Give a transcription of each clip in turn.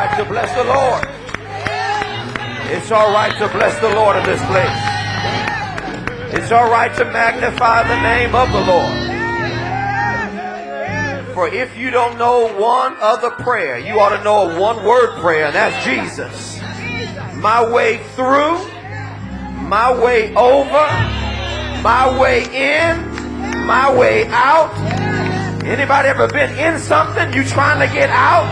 right to bless the Lord. It's all right to bless the Lord in this place. It's all right to magnify the name of the Lord. For if you don't know one other prayer, you ought to know a one-word prayer, and that's Jesus. My way through, my way over, my way in, my way out. Anybody ever been in something you trying to get out?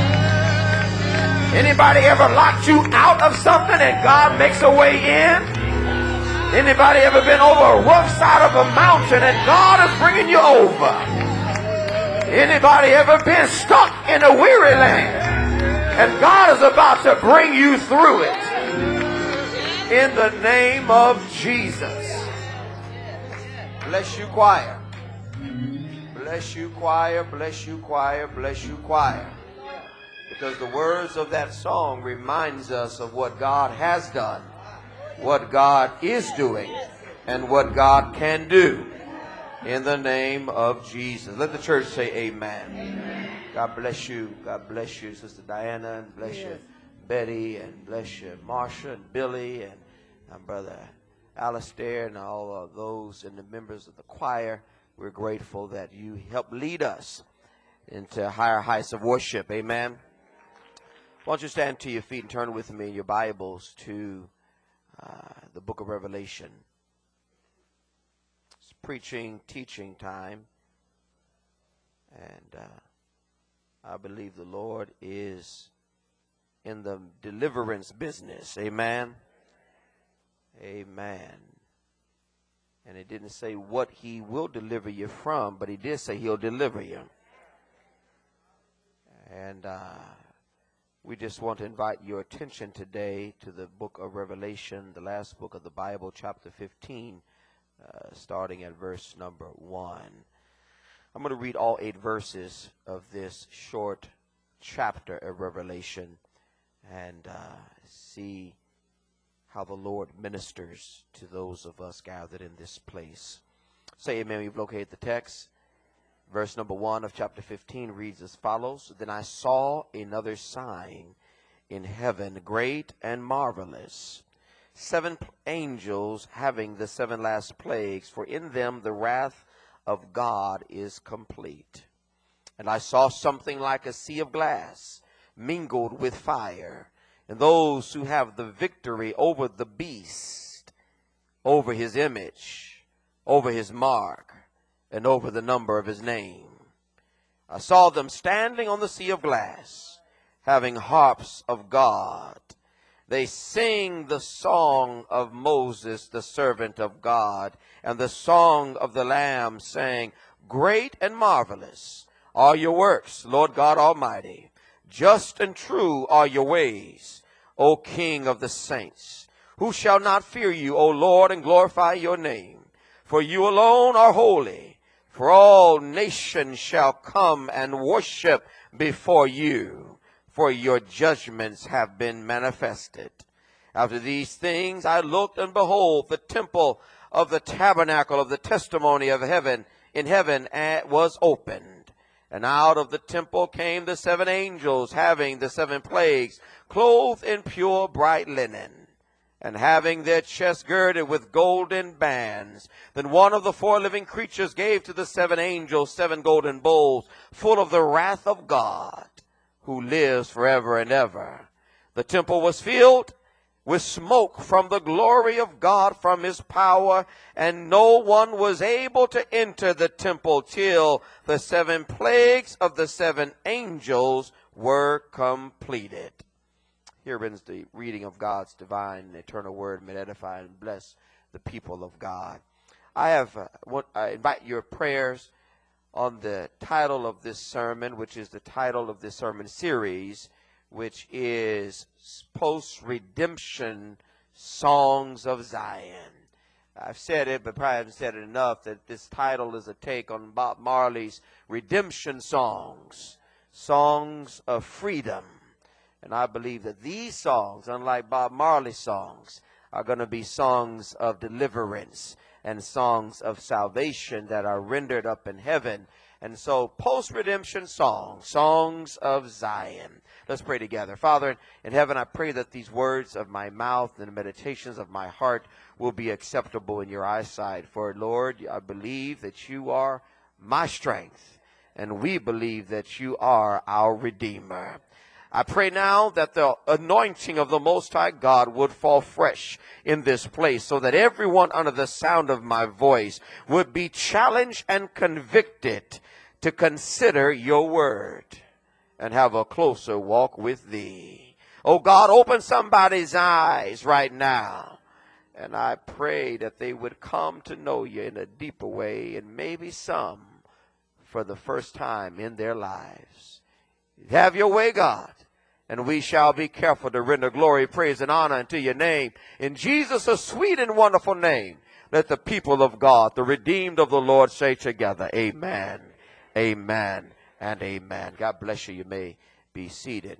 Anybody ever locked you out of something and God makes a way in? Anybody ever been over a rough side of a mountain and God is bringing you over? Anybody ever been stuck in a weary land and God is about to bring you through it? In the name of Jesus. Bless you, choir. Bless you, choir. Bless you, choir. Bless you, choir. Because the words of that song reminds us of what God has done, what God is doing, and what God can do. In the name of Jesus. Let the church say amen. Amen. God bless you. God bless you, Sister Diana, and bless you, Betty, and bless you, Marsha, and Billy, and Brother Alistair, and all of those and the members of the choir. We're grateful that you help lead us into higher heights of worship. Amen. Why don't you stand to your feet and turn with me in your Bibles to the book of Revelation. It's preaching, teaching time. And I believe the Lord is in the deliverance business. Amen. Amen. And it didn't say what he will deliver you from, but he did say he'll deliver you. And we just want to invite your attention today to the book of Revelation, the last book of the Bible, chapter 15, starting at verse number 1. I'm going to read all 8 verses of this short chapter of Revelation and see how the Lord ministers to those of us gathered in this place. Say amen. We've located the text. Verse number 1 of chapter 15 reads as follows. Then I saw another sign in heaven, great and marvelous, 7 angels having the 7 last plagues, for in them the wrath of God is complete. And I saw something like a sea of glass mingled with fire, and those who have the victory over the beast, over his image, over his mark, and over the number of his name. I saw them standing on the sea of glass, having harps of God. They sing the song of Moses, the servant of God, and the song of the Lamb, saying, Great and marvelous are your works, Lord God Almighty. Just and true are your ways, O King of the saints. Who shall not fear you, O Lord, and glorify your name? For you alone are holy. For all nations shall come and worship before you, for your judgments have been manifested. After these things I looked, and behold, the temple of the tabernacle of the testimony of heaven in heaven was opened. And out of the temple came the 7 angels, having the 7 plagues, clothed in pure bright linen, and having their chests girded with golden bands. Then one of the 4 living creatures gave to the 7 angels 7 golden bowls, full of the wrath of God, who lives forever and ever. The temple was filled with smoke from the glory of God, from his power, and no one was able to enter the temple till the 7 plagues of the 7 angels were completed. Here ends the reading of God's divine and eternal word. May it edify and bless the people of God. I invite your prayers on the title of this sermon, which is the title of this sermon series, which is Post-Redemption Songs of Zion. I've said it, but probably haven't said it enough, that this title is a take on Bob Marley's redemption songs, songs of freedom. And I believe that these songs, unlike Bob Marley's songs, are going to be songs of deliverance and songs of salvation that are rendered up in heaven And so post-redemption songs, songs of Zion. Let's pray together. Father in heaven, I pray that these words of my mouth and the meditations of my heart will be acceptable in your eyesight. For Lord, I believe that you are my strength, and we believe that you are our Redeemer. I pray now that the anointing of the Most High God would fall fresh in this place so that everyone under the sound of my voice would be challenged and convicted to consider your word and have a closer walk with thee. Oh God, open somebody's eyes right now. And I pray that they would come to know you in a deeper way, and maybe some for the first time in their lives. Have your way, God, and we shall be careful to render glory, praise, and honor unto your name. In Jesus' sweet and wonderful name, let the people of God, the redeemed of the Lord, say together, amen, amen, and amen. God bless you. You may be seated.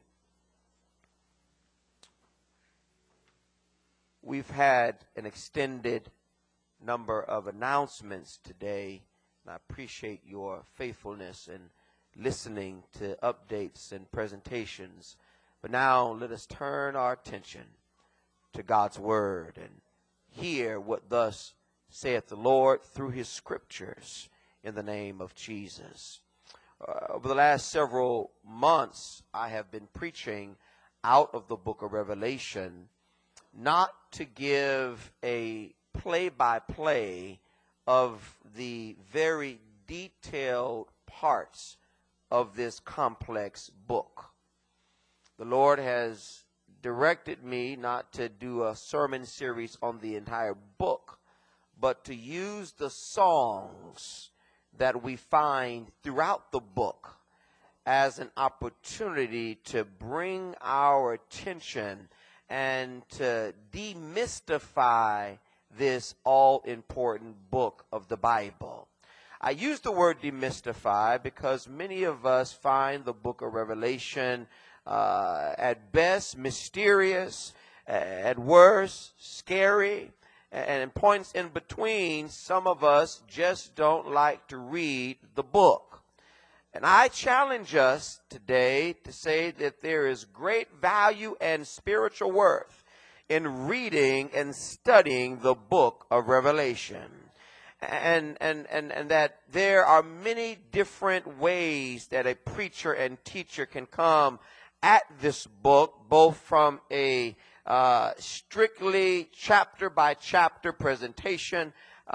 We've had an extended number of announcements today, and I appreciate your faithfulness in listening to updates and presentations. But now let us turn our attention to God's word and hear what thus saith the Lord through his scriptures in the name of Jesus. Over the last several months, I have been preaching out of the book of Revelation, not to give a play-by-play of the very detailed parts of this complex book. The Lord has directed me not to do a sermon series on the entire book, but to use the songs that we find throughout the book as an opportunity to bring our attention and to demystify this all-important book of the Bible. I use the word demystify because many of us find the book of Revelation at best mysterious, at worst scary, and in points in between, some of us just don't like to read the book. And I challenge us today to say that there is great value and spiritual worth in reading and studying the book of Revelation. And that there are many different ways that a preacher and teacher can come at this book, both from a strictly chapter by chapter presentation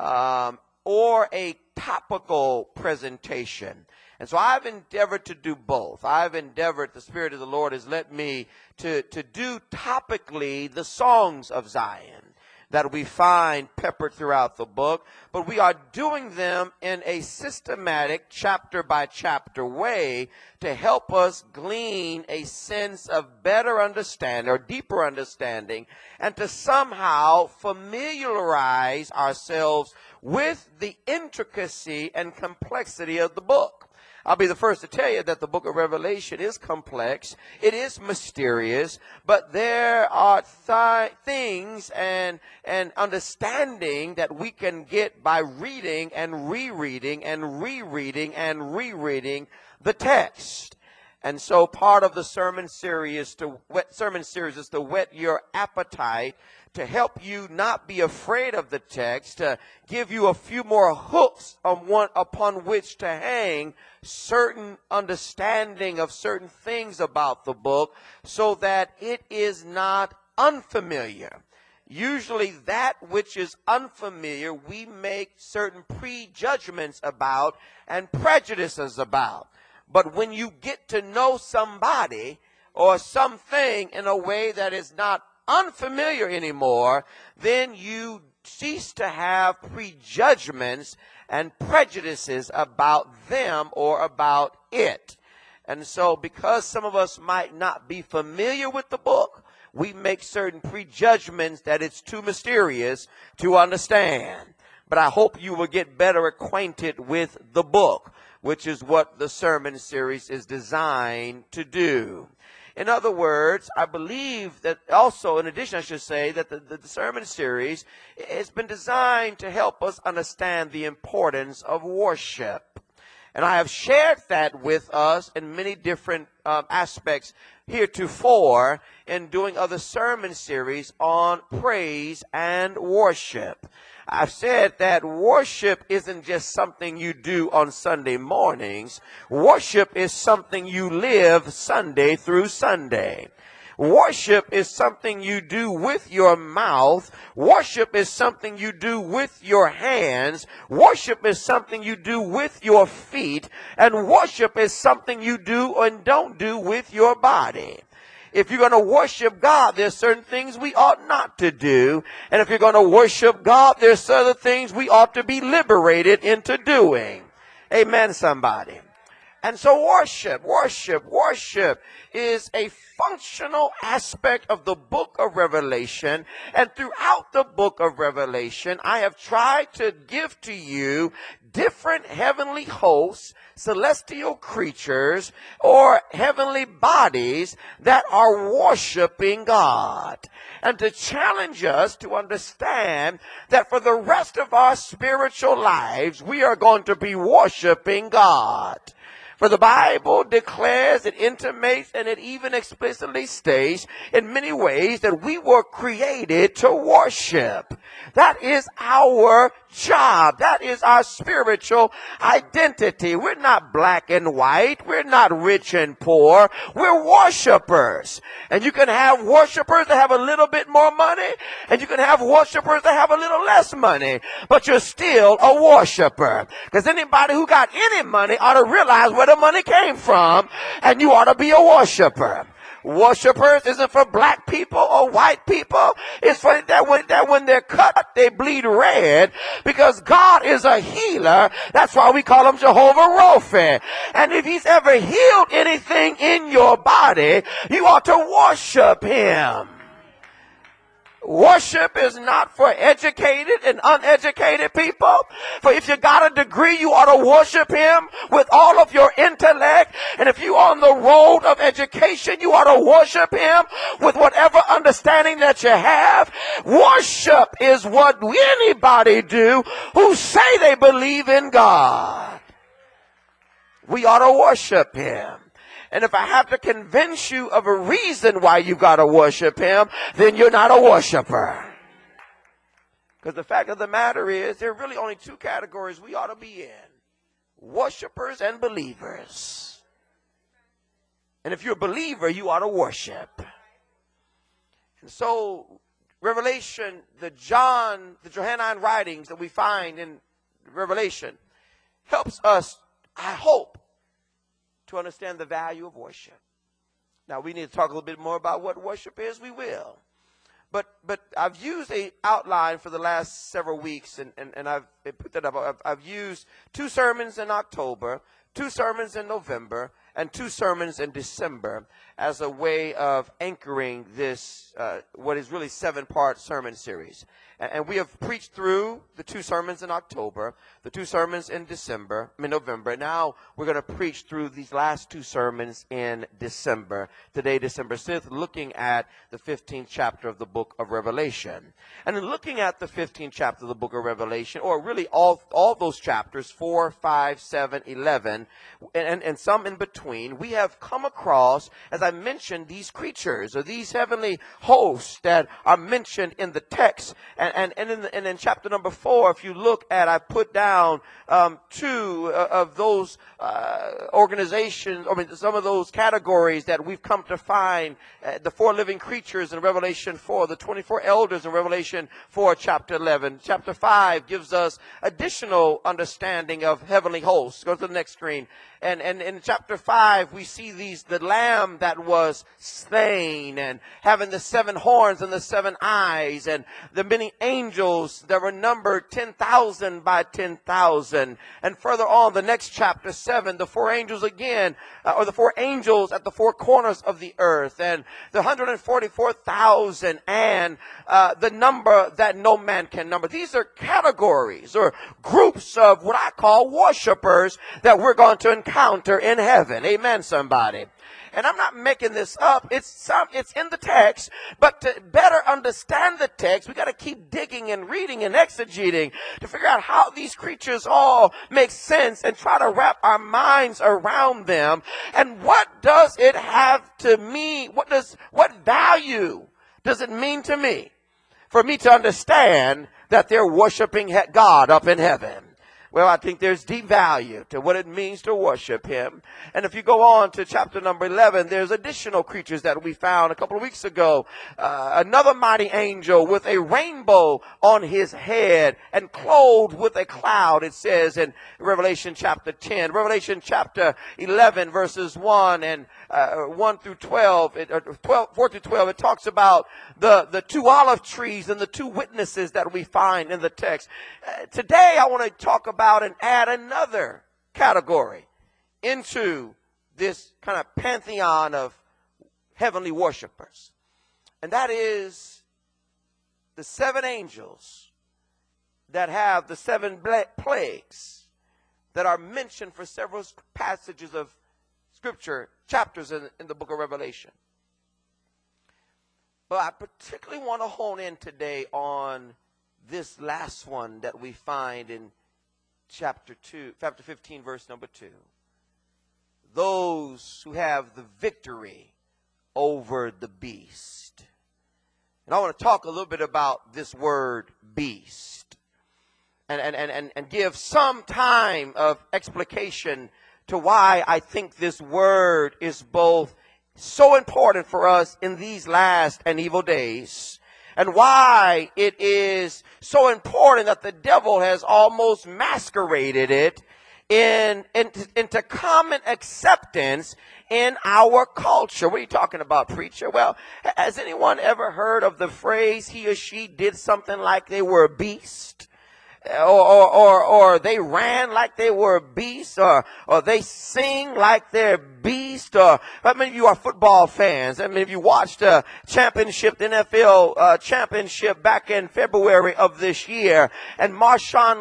or a topical presentation. And so I've endeavored to do both. I've endeavored, the Spirit of the Lord has led me to do topically the songs of Zion that we find peppered throughout the book, but we are doing them in a systematic chapter by chapter way to help us glean a sense of better understanding or deeper understanding, and to somehow familiarize ourselves with the intricacy and complexity of the book. I'll be the first to tell you that the book of Revelation is complex. It is mysterious, but there are things and understanding that we can get by reading and rereading and rereading and rereading the text. And so part of the sermon series is to whet your appetite, to help you not be afraid of the text, to give you a few more hooks upon which to hang certain understanding of certain things about the book, so that it is not unfamiliar. Usually that which is unfamiliar, we make certain prejudgments about and prejudices about. But when you get to know somebody or something in a way that is not unfamiliar anymore, then you cease to have prejudgments and prejudices about them or about it. And so because some of us might not be familiar with the book, we make certain prejudgments that it's too mysterious to understand. But I hope you will get better acquainted with the book, which is what the sermon series is designed to do. In other words, I believe that also, in addition, I should say that the sermon series has been designed to help us understand the importance of worship. And I have shared that with us in many different aspects heretofore in doing other sermon series on praise and worship. I've said that worship isn't just something you do on Sunday mornings. Worship is something you live Sunday through Sunday. Worship is something you do with your mouth. Worship is something you do with your hands. Worship is something you do with your feet. And worship is something you do and don't do with your body. If you're going to worship God, there's certain things we ought not to do. And if you're going to worship God, there's certain things we ought to be liberated into doing. Amen, somebody. And so worship is a functional aspect of the book of Revelation. And throughout the book of Revelation, I have tried to give to you different heavenly hosts, celestial creatures, or heavenly bodies that are worshiping God. And to challenge us to understand that for the rest of our spiritual lives, we are going to be worshiping God. For the Bible declares, it intimates, and it even explicitly states in many ways that we were created to worship. That is our job. That is our spiritual identity. We're not black and white. We're not rich and poor. We're worshipers. And you can have worshipers that have a little bit more money, and you can have worshipers that have a little less money, but you're still a worshiper. Because anybody who got any money ought to realize where the money came from, and you ought to be a worshiper. Worshippers isn't for black people or white people. It's for that when they're cut, they bleed red, because God is a healer. That's why we call him Jehovah Rapha. And if he's ever healed anything in your body, you ought to worship him. Worship is not for educated and uneducated people. For if you got a degree, you ought to worship him with all of your intellect. And if you're on the road of education, you ought to worship him with whatever understanding that you have. Worship is what anybody do who say they believe in God. We ought to worship him. And if I have to convince you of a reason why you got to worship him, then you're not a worshiper. Because the fact of the matter is, there are really only two categories we ought to be in: worshipers and believers. And if you're a believer, you ought to worship. And so, Revelation, the Johannine writings that we find in Revelation helps us, I hope, to understand the value of worship. Now, we need to talk a little bit more about what worship is. We will. But I've used an outline for the last several weeks, and I've put that up. I've used 2 sermons in October, 2 sermons in November, and 2 sermons in December as a way of anchoring this, what is really 7-part sermon series. And we have preached through the 2 sermons in October, the 2 sermons in November. Now we're going to preach through these last 2 sermons in December. Today, December 6th, looking at the 15th chapter of the book of Revelation. And in looking at the 15th chapter of the book of Revelation, or really all those chapters, 4, 5, 7, 11, and some in between, we have come across, as I mentioned, these creatures, or these heavenly hosts that are mentioned in the text. And in chapter number 4, if you look at, I put down 2 of those organizations, some of those categories that we've come to find, the 4 living creatures in Revelation 4, the 24 elders in Revelation 4, chapter 11. Chapter 5 gives us additional understanding of heavenly hosts. Go to the next screen. And in chapter 5, we see the lamb that was slain and having the 7 horns and the 7 eyes, and the many angels that were numbered 10,000 by 10,000. And further on, the next chapter 7, the 4 angels again, or the 4 angels at the 4 corners of the earth, and the 144,000, and the number that no man can number. These are categories or groups of what I call worshipers that we're going to encounter in heaven. heaven. Amen, somebody. And I'm not making this up. It's in the text. But to better understand the text, we got to keep digging and reading and exegeting to figure out how these creatures all make sense and try to wrap our minds around them. And what does it have to mean? What value does it mean to me for me to understand that they're worshiping God up in heaven? Well, I think there's deep value to what it means to worship him. And if you go on to chapter number 11, there's additional creatures that we found a couple of weeks ago. Another mighty angel with a rainbow on his head and clothed with a cloud, it says in Revelation chapter 10. Revelation chapter 11, verses 1 and 1 through 12, 4 through 12, it talks about the two olive trees and the two witnesses that we find in the text. Today, I want to talk about and add another category into this kind of pantheon of heavenly worshipers. And that is the seven angels that have the seven plagues that are mentioned for several passages of scripture, chapters in the book of Revelation. But I particularly want to hone in today on this last one that we find in chapter 15, verse number 2. Those who have the victory over the beast. And I want to talk a little bit about this word beast and give some time of explication to why I think this word is both so important for us in these last and evil days, and why it is so important that the devil has almost masqueraded it into common acceptance in our culture. What are you talking about, preacher? Well, has anyone ever heard of the phrase he or she did something like they were a beast? Or they ran like they were a beast, or they sing like they're beast, or how many of you are football fans? I mean, if you watched the championship, the NFL championship back in February of this year, and Marshawn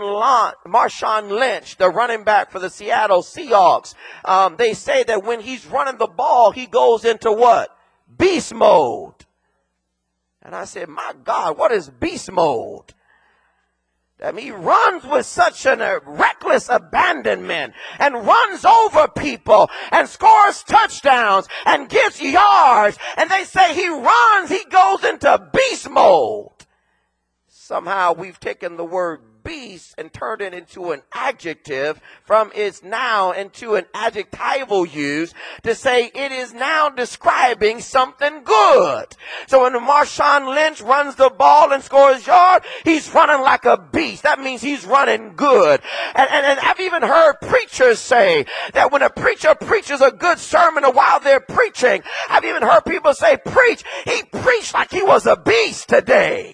Lynch, the running back for the Seattle Seahawks, they say that when he's running the ball, he goes into what? Beast mode. And I said, my God, what is beast mode? I mean, he runs with such a reckless abandonment and runs over people and scores touchdowns and gets yards. And they say he runs, he goes into beast mode. Somehow we've taken the word beast and turned it into an adjective from its noun into an adjectival use to say it is now describing something good. So when Marshawn Lynch runs the ball and scores yard, he's running like a beast. That means he's running good. And I've even heard preachers say that when a preacher preaches a good sermon while they're preaching, I've even heard people say, he preached like he was a beast today.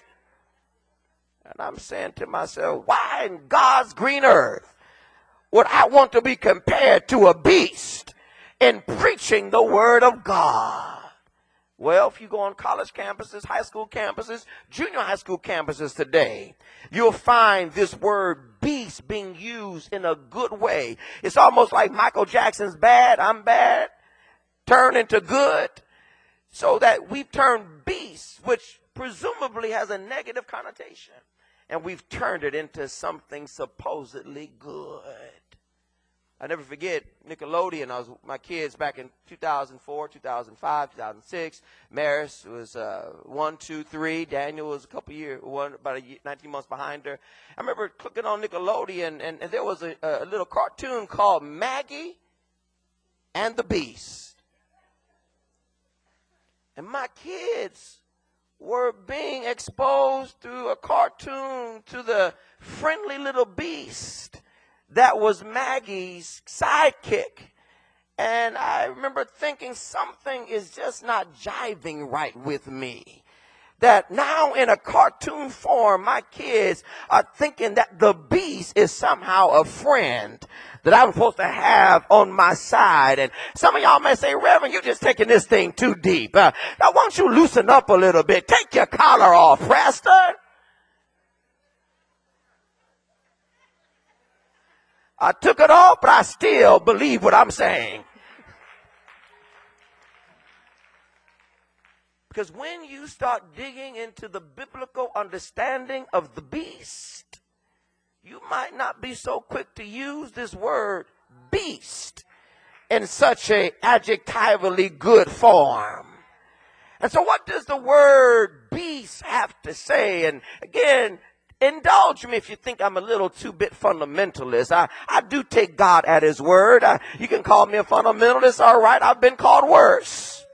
And I'm saying to myself, why in God's green earth would I want to be compared to a beast in preaching the word of God? Well, if you go on college campuses, high school campuses, junior high school campuses today, you'll find this word beast being used in a good way. It's almost like Michael Jackson's Bad, I'm Bad, turn into good, so that we've turned beast, which presumably has a negative connotation, and we've turned it into something supposedly good. I never forget Nickelodeon. I was with my kids back in 2004, 2005, 2006. Maris was 1, 2, 3. Daniel was a couple years, about 19 months behind her. I remember clicking on Nickelodeon, and there was a little cartoon called Maggie and the Beast. And my kids were being exposed through a cartoon to the friendly little beast that was Maggie's sidekick. And I remember thinking something is just not jiving right with me. That now in a cartoon form, my kids are thinking that the beast is somehow a friend that I'm supposed to have on my side. And some of y'all may say, Reverend, you're just taking this thing too deep. Now, why don't you loosen up a little bit? Take your collar off, Preston. I took it off, but I still believe what I'm saying. Because when you start digging into the biblical understanding of the beast, you might not be so quick to use this word beast in such a adjectively good form. And so what does the word beast have to say? And again, indulge me if you think I'm a little too bit fundamentalist. I do take God at his word. You can call me a fundamentalist, all right. I've been called worse.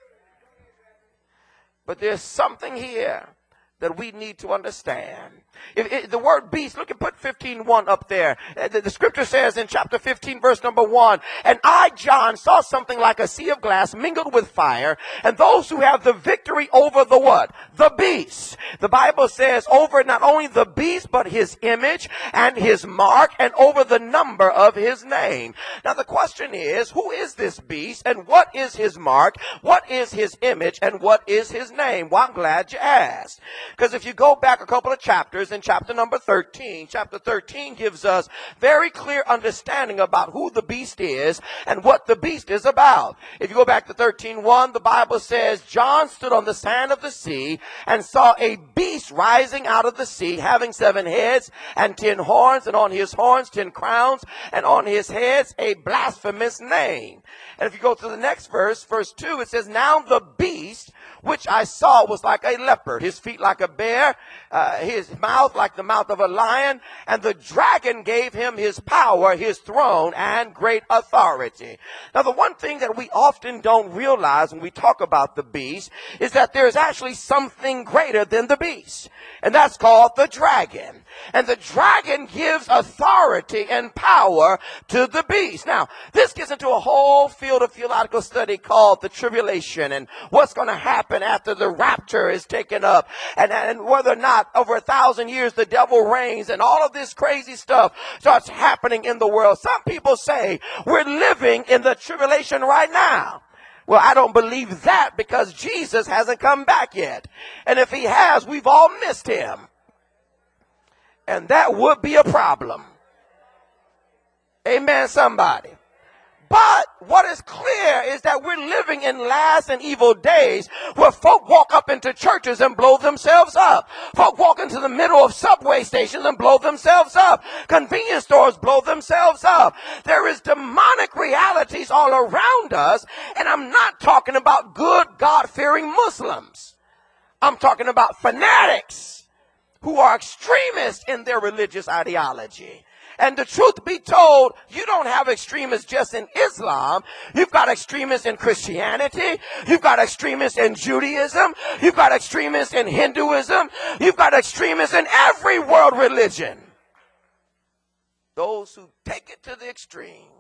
But there's something here that we need to understand. The word beast, look and put 15:1 up there. The scripture says in chapter 15, verse number 1, and I, John, saw something like a sea of glass mingled with fire, and those who have the victory over the what? The beast. The Bible says over not only the beast, but his image and his mark, and over the number of his name. Now the question is, who is this beast, and what is his mark? What is his image, and what is his name? Well, I'm glad you asked. Because if you go back a couple of chapters, in chapter number 13, chapter 13 gives us very clear understanding about who the beast is and what the beast is about. If you go back to 13:1, the Bible says, John stood on the sand of the sea and saw a beast rising out of the sea, having 7 heads and 10 horns, and on his horns 10 crowns, and on his heads a blasphemous name. And if you go to the next verse, verse 2, it says, now the beast which I saw was like a leopard, his feet like a bear, his mouth like the mouth of a lion, and the dragon gave him his power, his throne, and great authority. Now, the one thing that we often don't realize when we talk about the beast is that there's actually something greater than the beast, and that's called the dragon. And the dragon gives authority and power to the beast. Now, this gets into a whole field of theological study called the tribulation and what's going to happen after the rapture is taken up, and whether or not over 1,000 years the devil reigns, and all of this crazy stuff starts happening in the world. Some people say we're living in the tribulation right now. Well, I don't believe that, because Jesus hasn't come back yet. And if he has, we've all missed him. And that would be a problem. Amen, somebody. But what is clear is that we're living in last and evil days where folk walk up into churches and blow themselves up. Folk walk into the middle of subway stations and blow themselves up. Convenience stores blow themselves up. There is demonic realities all around us, and I'm not talking about good, God-fearing Muslims. I'm talking about fanatics who are extremists in their religious ideology. And the truth be told, you don't have extremists just in Islam. You've got extremists in Christianity. You've got extremists in Judaism. You've got extremists in Hinduism. You've got extremists in every world religion. Those who take it to the extreme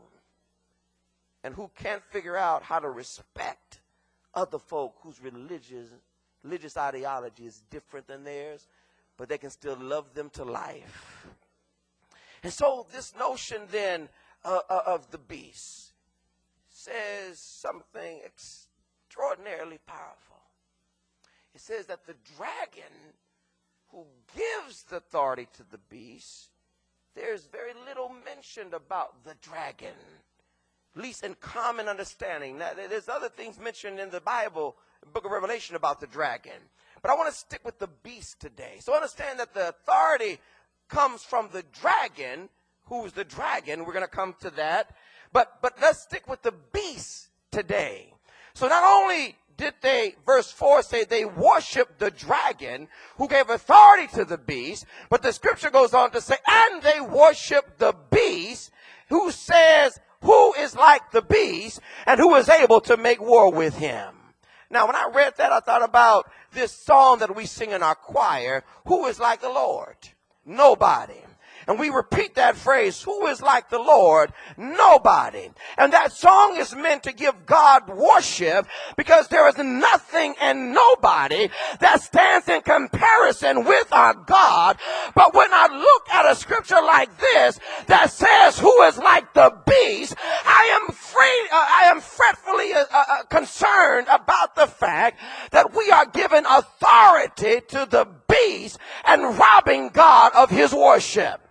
and who can't figure out how to respect other folk whose religious ideology is different than theirs, but they can still love them to life. And so this notion then of the beast says something extraordinarily powerful. It says that the dragon who gives the authority to the beast, there's very little mentioned about the dragon, at least in common understanding. Now, there's other things mentioned in the Bible, the book of Revelation, about the dragon. But I want to stick with the beast today. So understand that the authority comes from the dragon. Who's the dragon? We're going to come to that. But let's stick with the beast today. So not only did they, verse 4 say they worshiped the dragon who gave authority to the beast, but the scripture goes on to say, and they worshiped the beast who says, who is like the beast and who is able to make war with him. Now, when I read that, I thought about this song that we sing in our choir, who is like the Lord? Nobody. And we repeat that phrase, who is like the Lord? Nobody. And that song is meant to give God worship, because there is nothing and nobody that stands in comparison with our God. But when I look at a scripture like this that says who is like the beast, I am fretfully concerned about the fact that we are giving authority to the beast and robbing God of his worship.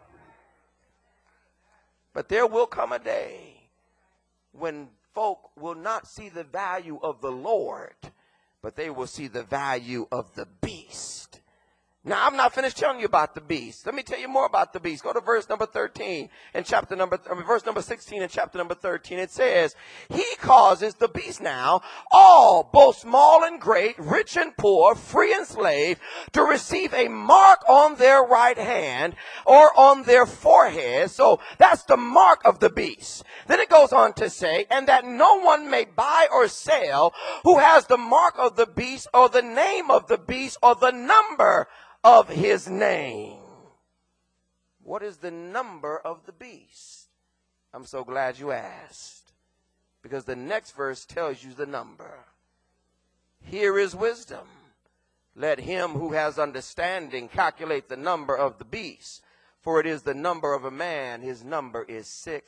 But there will come a day when folk will not see the value of the Lord, but they will see the value of the beast. Now, I'm not finished telling you about the beast. Let me tell you more about the beast. Go to verse number 13 and verse number 16 and chapter number 13. It says, he causes the beast now, all, both small and great, rich and poor, free and slave, to receive a mark on their right hand or on their forehead. So that's the mark of the beast. Then it goes on to say, and that no one may buy or sell who has the mark of the beast or the name of the beast or the number of his name. What is the number of the beast? I'm so glad you asked, because the next verse tells you the number. Here is wisdom. Let him who has understanding calculate the number of the beast, for it is the number of a man. His number is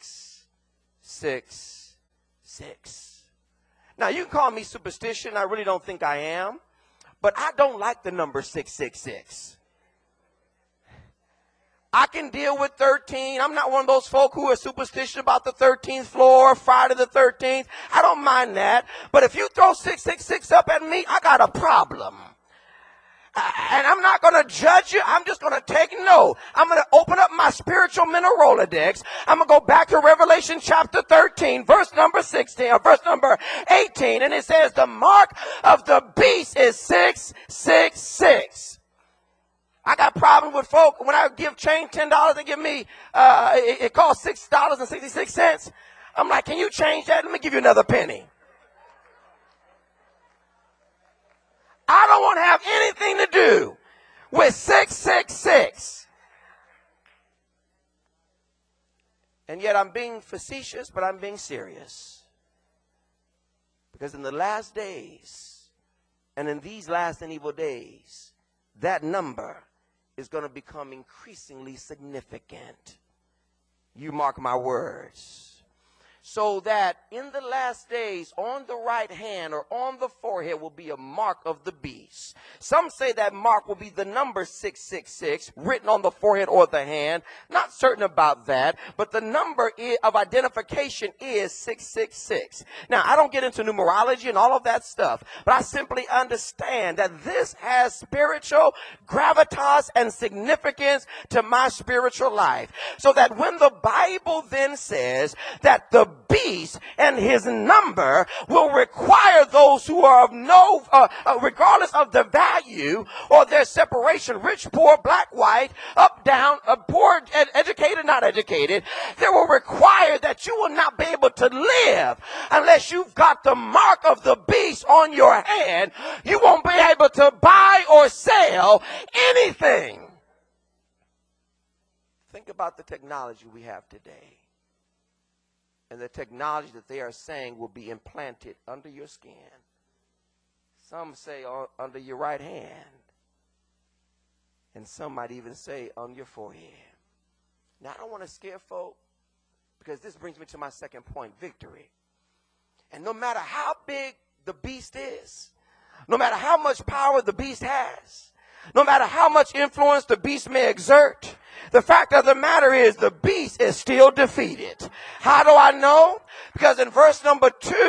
666. Now, you can call me superstition. I really don't think I am. But I don't like the number 666. I can deal with 13. I'm not one of those folk who are superstitious about the 13th floor, Friday the 13th. I don't mind that. But if you throw 666 up at me, I got a problem. And I'm not going to judge you. I'm just going to take note. I'm going to open up my spiritual mental Rolodex. I'm going to go back to Revelation chapter 13, verse number 16, or verse number 18. And it says the mark of the beast is 666. I got problems with folk. When I give change $10, they give me, it costs $6.66. I'm like, can you change that? Let me give you another penny. I don't want to have anything to do with 666. And yet I'm being facetious, but I'm being serious. Because in the last days, and in these last and evil days, that number is going to become increasingly significant. You mark my words. So that in the last days, on the right hand or on the forehead will be a mark of the beast. Some say that mark will be the number 666 written on the forehead or the hand. Not certain about that, but the number of identification is 666. Now, I don't get into numerology and all of that stuff, but I simply understand that this has spiritual gravitas and significance to my spiritual life. So that when the Bible then says that the beast and his number will require those who are of no, regardless of the value or their separation, rich, poor, black, white, up, down, poor, educated, not educated, they will require that you will not be able to live unless you've got the mark of the beast on your hand. You won't be able to buy or sell anything. Think about the technology we have today. And the technology that they are saying will be implanted under your skin. Some say under your right hand. And some might even say on your forehead. Now, I don't want to scare folk, because this brings me to my second point, victory. And no matter how big the beast is, no matter how much power the beast has, no matter how much influence the beast may exert, the fact of the matter is the beast is still defeated. How do I know? Because in verse number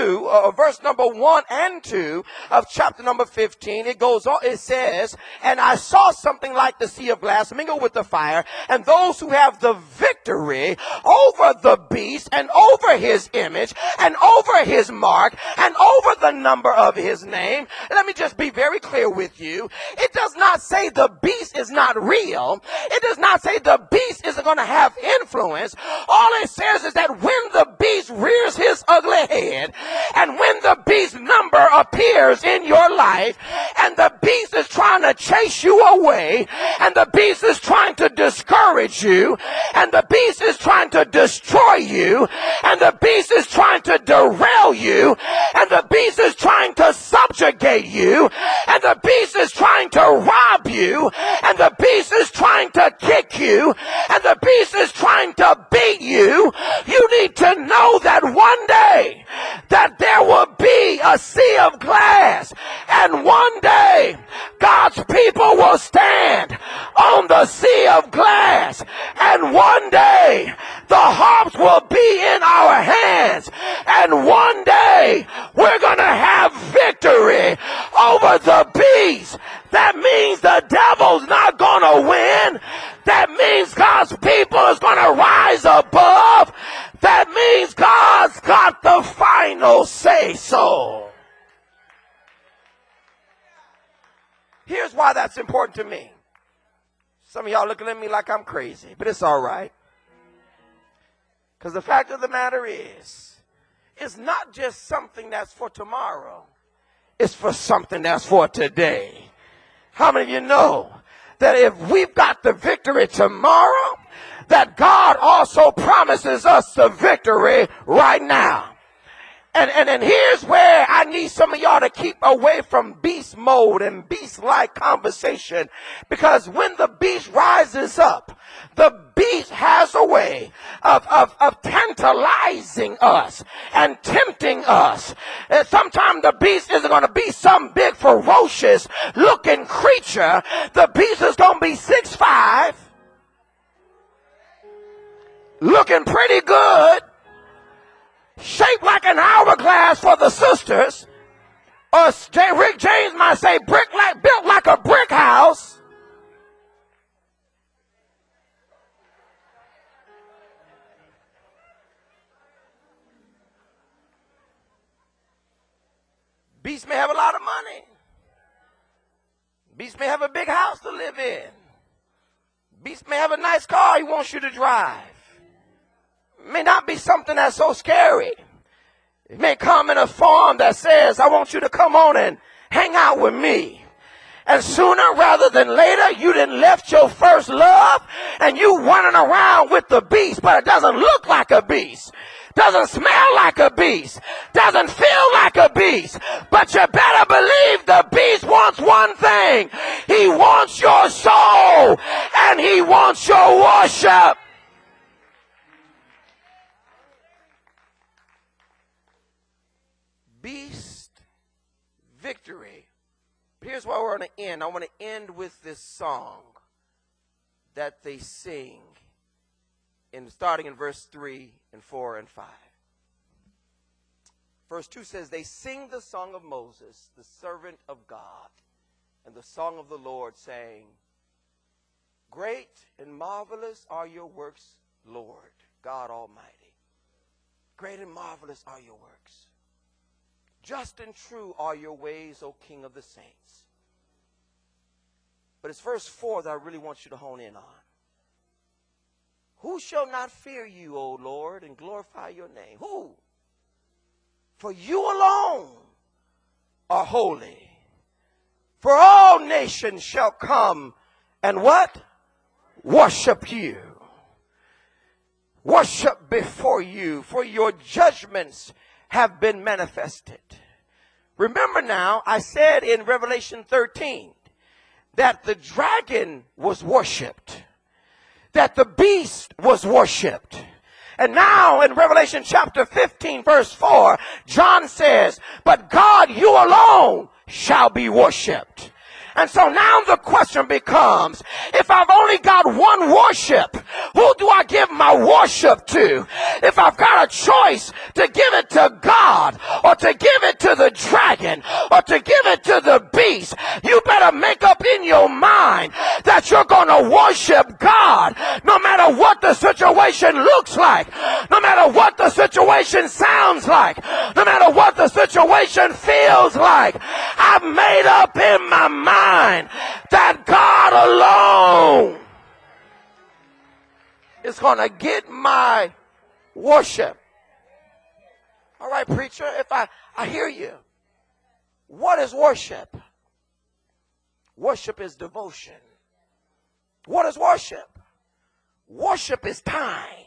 1 and 2 of chapter number 15, it goes on, it says, and I saw something like the sea of glass mingled with the fire, and those who have the victory over the beast and over his image and over his mark and over the number of his name. Let me just be very clear with you. It does not say the beast is not real. It does not say the beast isn't going to have influence. All it says is that when the beast rears his ugly head, and when the beast number appears in your life, and the beast is trying to chase you away, and the beast is trying to discourage you, and the beast is trying to destroy you, and the beast is trying to derail you, and the beast is trying to subjugate you, and the beast is trying to rob you, and the beast is trying to kick you, and the beast is trying to beat you, you need to know that one day that there will be a sea of glass. And one day, God's people will stand on the sea of glass. And one day, the harps will be in our hands. And one day, we're going to have victory over the beast. That means the devil's not going to win. That means God's people is going to rise above. That means God's got the final say so. Here's why that's important to me. Some of y'all looking at me like I'm crazy, but it's all right. Because the fact of the matter is, it's not just something that's for tomorrow. It's for something that's for today. How many of you know that if we've got the victory tomorrow, that God also promises us the victory right now? And here's where I need some of y'all to keep away from beast mode and beast-like conversation. Because when the beast rises up, the beast has a way of tantalizing us and tempting us. And sometimes the beast isn't going to be some big, ferocious looking creature. The beast is going to be 6'5", looking pretty good, shaped like an hourglass for the sisters, or Rick James might say built like a brick house. Beast may have a lot of money. Beast may have a big house to live in. Beast may have a nice car he wants you to drive. It may not be something that's so scary. It may come in a form that says, I want you to come on and hang out with me. And sooner rather than later, you done left your first love and you running around with the beast, but it doesn't look like a beast. Doesn't smell like a beast. Doesn't feel like a beast. But you better believe the beast wants one thing. He wants your soul and he wants your worship. Beast victory. Here's where we're going to end. I want to end with this song that they sing starting in verse 3 and 4 and 5. Verse 2 says, they sing the song of Moses, the servant of God, and the song of the Lord, saying, great and marvelous are your works, Lord, God Almighty. Great and marvelous are your works. Just and true are your ways, O King of the saints. But it's verse 4 that I really want you to hone in on. Who shall not fear you, O Lord, and glorify your name? Who? For you alone are holy. For all nations shall come and what? Worship you. Worship before you, for your judgments have been manifested. Remember now, I said in Revelation 13 that the dragon was worshipped, that the beast was worshipped. And now in Revelation chapter 15 verse 4, John says, but God, you alone shall be worshipped. And so now the question becomes, if I've only got one worship, who do I give my worship to? If I've got a choice to give it to God, or to give it to the dragon, or to give it to the beast, you better make up in your mind that you're going to worship God no matter what the situation looks like, no matter what the situation sounds like, no matter what the situation feels like. I've made up in my mind that God alone is going to get my worship. All right, preacher, if I hear you. What is worship? Worship is devotion. What is worship? Worship is time.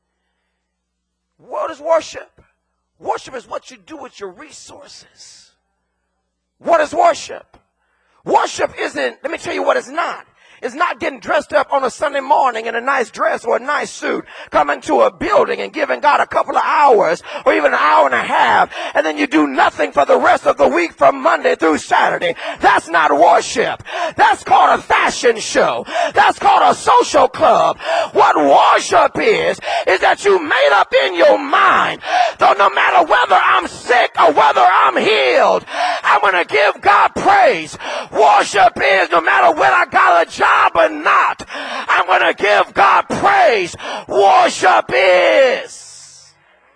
What is worship? Worship is what you do with your resources. What is worship? Worship isn't, let me tell you what it's not. is not getting dressed up on a Sunday morning in a nice dress or a nice suit, coming to a building and giving God a couple of hours or even an hour and a half, and then you do nothing for the rest of the week from Monday through Saturday. That's not worship. That's called a fashion show. That's called a social club. What worship is that you made up in your mind, though no matter whether I'm sick or whether I'm healed, I'm going to give God praise. Worship is no matter whether I got a job or not, I'm going to give God praise. Worship is.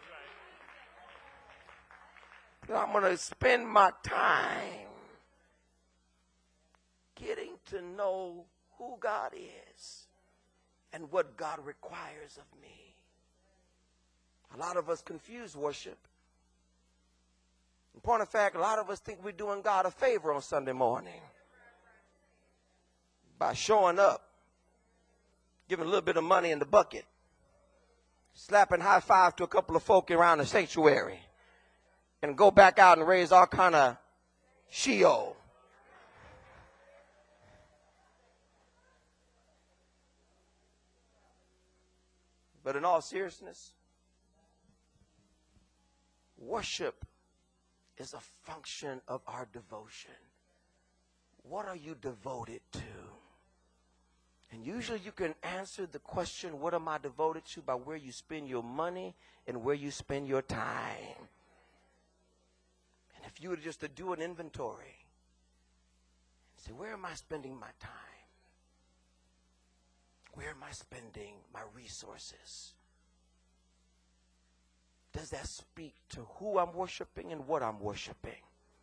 I'm going to spend my time getting to know who God is and what God requires of me. A lot of us confuse worship. In point of fact, a lot of us think we're doing God a favor on Sunday morning by showing up, giving a little bit of money in the bucket, slapping high five to a couple of folk around the sanctuary, and go back out and raise all kind of Sheol. But in all seriousness, worship is a function of our devotion. What are you devoted to? And usually you can answer the question, what am I devoted to, by where you spend your money and where you spend your time. And if you were just to do an inventory and say, where am I spending my time? Where am I spending my resources? Does that speak to who I'm worshiping and what I'm worshiping?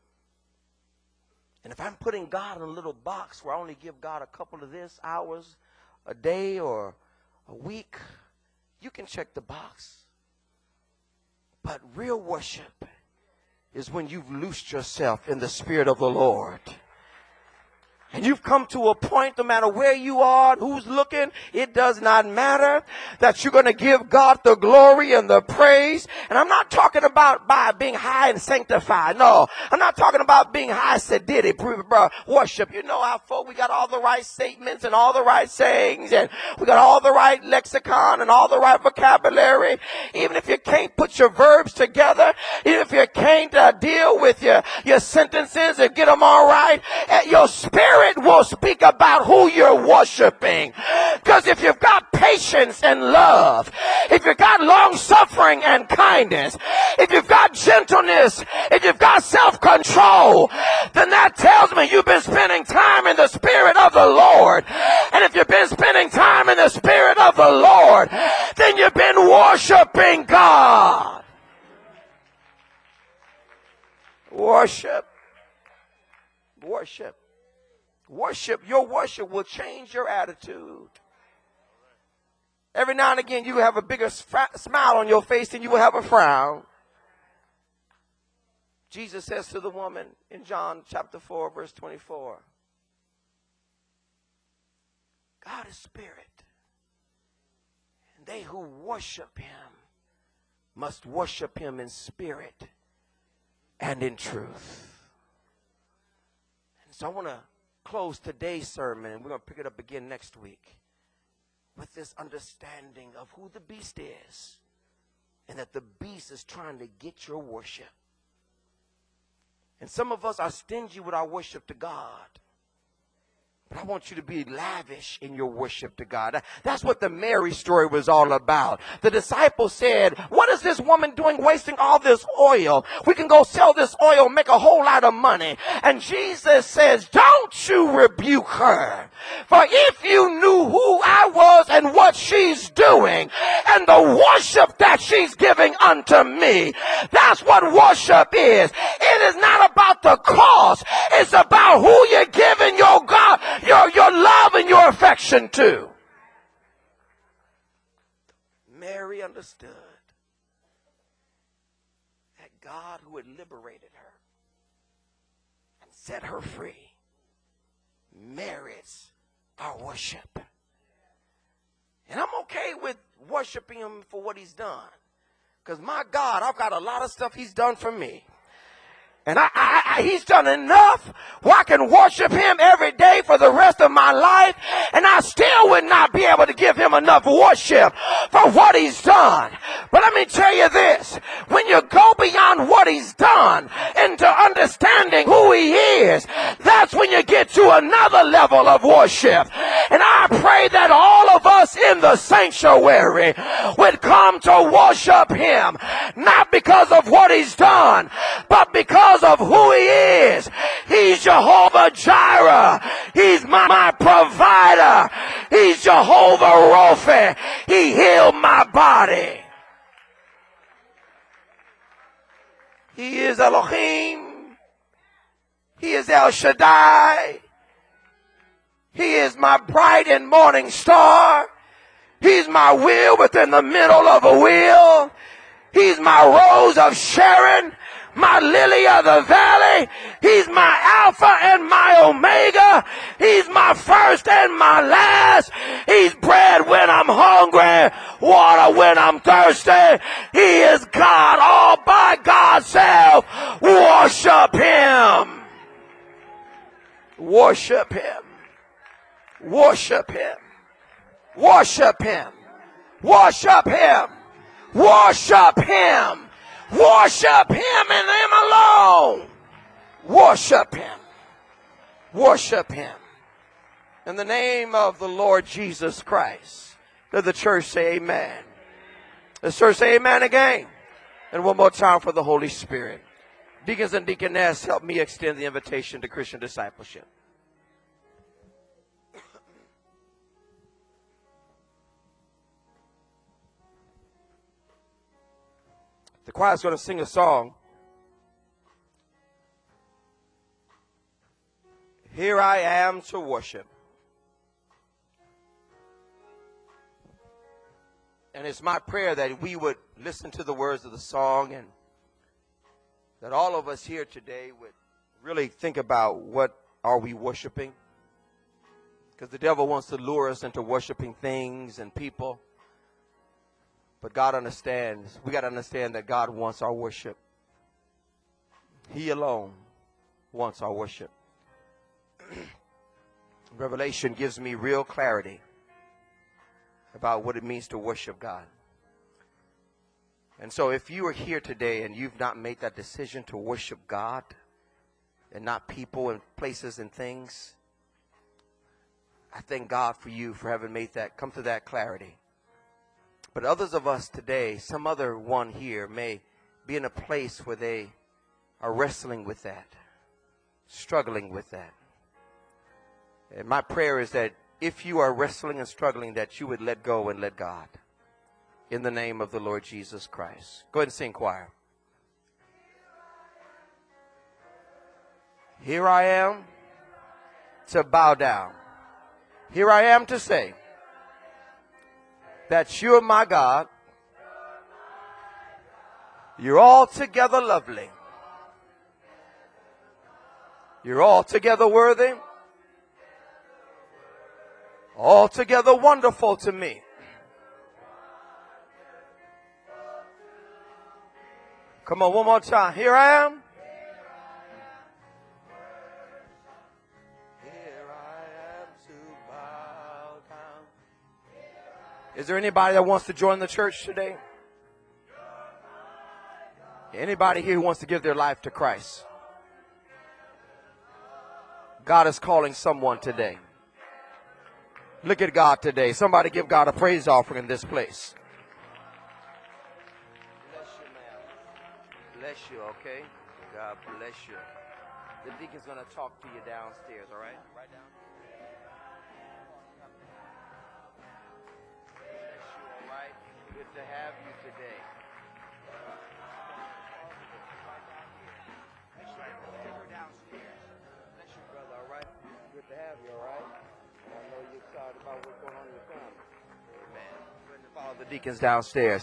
And if I'm putting God in a little box where I only give God a couple of this hours a day or a week, you can check the box. But real worship is when you've loosed yourself in the Spirit of the Lord. And you've come to a point, no matter where you are, who's looking, it does not matter, that you're going to give God the glory and the praise. And I'm not talking about by being high and sanctified. No, I'm not talking about being high sedity, worship. You know how folk, we got all the right statements and all the right sayings, and we got all the right lexicon and all the right vocabulary. Even if you can't put your verbs together, even if you can't deal with your sentences and get them all right, your spirit will speak about who you're worshiping. Because if you've got patience and love, if you've got long suffering and kindness, if you've got gentleness, if you've got self-control, then that tells me you've been spending time in the Spirit of the Lord. And if you've been spending time in the Spirit of the Lord, then you've been worshiping God. Worship. Worship. Worship, your worship will change your attitude. Every now and again, you will have a bigger smile on your face than you will have a frown. Jesus says to the woman in John chapter 4, verse 24, God is spirit, and they who worship him must worship him in spirit and in truth. And so I want to close today's sermon, and we're going to pick it up again next week, with this understanding of who the beast is, and that the beast is trying to get your worship. And some of us are stingy with our worship to God. But I want you to be lavish in your worship to God. That's what the Mary story was all about. The disciples said, what is this woman doing wasting all this oil? We can go sell this oil, make a whole lot of money. And Jesus says, don't you rebuke her. For if you knew who I was and what she's doing and the worship that she's giving unto me, that's what worship is. It is not about the cost. It's about who you're giving your God, your love and your affection to. Mary understood that God, who had liberated her and set her free, merits our worship. And I'm okay with worshiping him for what he's done. Because my God, I've got a lot of stuff he's done for me. And He's done enough where I can worship him every day for the rest of my life, and I still would not be able to give him enough worship for what he's done. But let me tell you this, when you go beyond what he's done into understanding who he is, that's when you get to another level of worship. And I pray that all of us in the sanctuary would come to worship him, not because of what he's done, but because of who he is. He's Jehovah Jireh. He's my provider. He's Jehovah Rapha. He healed my body. He is Elohim. He is El Shaddai. He is my bright and morning star. He's my wheel within the middle of a wheel. He's my rose of Sharon, my lily of the valley. He's my Alpha and my Omega. He's my first and my last. He's bread when I'm hungry, water when I'm thirsty. He is God all by God's self. Worship him. Worship him. Worship him. Worship him. Worship him. Worship him. Worship him and him alone. Worship him. Worship him. In the name of the Lord Jesus Christ. Let the church say amen. The church say amen again. And one more time for the Holy Spirit. Deacons and deaconess, help me extend the invitation to Christian discipleship. The choir's going to sing a song. Here I am to worship. And it's my prayer that we would listen to the words of the song and that all of us here today would really think about what are we worshiping. Because the devil wants to lure us into worshiping things and people. But God understands. We got to understand that God wants our worship. He alone wants our worship. Revelation gives me real clarity about what it means to worship God. And so if you are here today and you've not made that decision to worship God and not people and places and things, I thank God for you for having made that, come to that clarity. But others of us today, some other one here may be in a place where they are wrestling with that, struggling with that. And my prayer is that if you are wrestling and struggling, that you would let go and let God. In the name of the Lord Jesus Christ. Go ahead and sing, choir. Here I am to bow down. Here I am to say that you're my God. You're altogether lovely. You're altogether worthy. Altogether wonderful to me. Come on, one more time. Here I am. Here I am to bow down. Is there anybody that wants to join the church today? Anybody here who wants to give their life to Christ? God is calling someone today. Look at God today. Somebody give God a praise offering in this place. Bless you, okay? God bless you. The deacon's going to talk to you downstairs, all right? Right down. Bless you, all right? Good to have you today. Make sure I don't take her downstairs. Bless you, brother, all right? Good to have you, all right? I know you're excited about what's going on in your family. Amen. Go ahead and follow the deacons downstairs.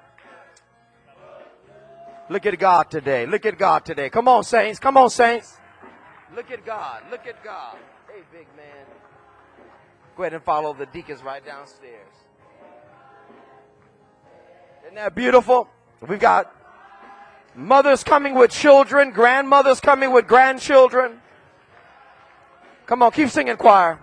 Look at God today. Look at God today. Come on, saints. Come on, saints. Look at God. Look at God. Hey, big man. Go ahead and follow the deacons right downstairs. Isn't that beautiful? We've got Mothers coming with children, grandmothers coming with grandchildren. Come on, keep singing, choir.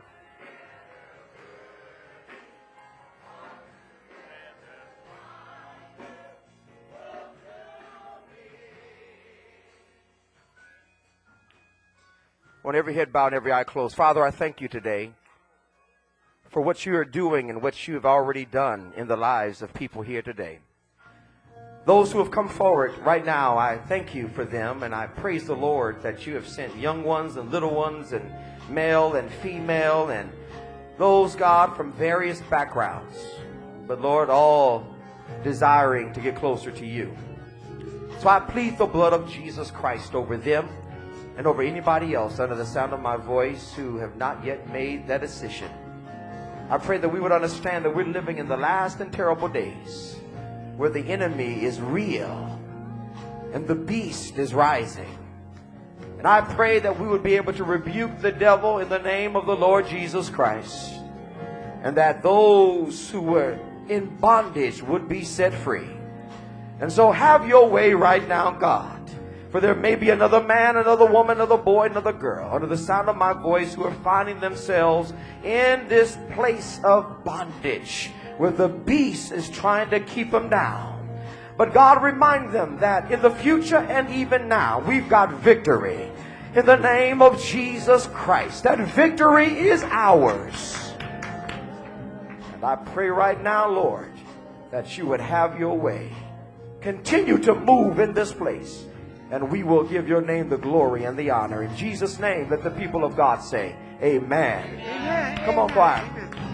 On every head bowed and every eye closed. Father, I thank you today for what you are doing and what you have already done in the lives of people here today. Those who have come forward right now, I thank you for them, and I praise the Lord that you have sent young ones and little ones and male and female and those, God, from various backgrounds. But Lord, all desiring to get closer to you. So I plead the blood of Jesus Christ over them and over anybody else under the sound of my voice who have not yet made that decision. I pray that we would understand that we're living in the last and terrible days where the enemy is real and the beast is rising. And I pray that we would be able to rebuke the devil in the name of the Lord Jesus Christ, and that those who were in bondage would be set free. And so have your way right now, God. For there may be another man, another woman, another boy, another girl, under the sound of my voice, who are finding themselves in this place of bondage, where the beast is trying to keep them down. But God, remind them that in the future and even now, we've got victory. In the name of Jesus Christ, that victory is ours. And I pray right now, Lord, that you would have your way. Continue to move in this place. And we will give your name the glory and the honor. In Jesus' name, let the people of God say, amen. Amen. Come on, choir.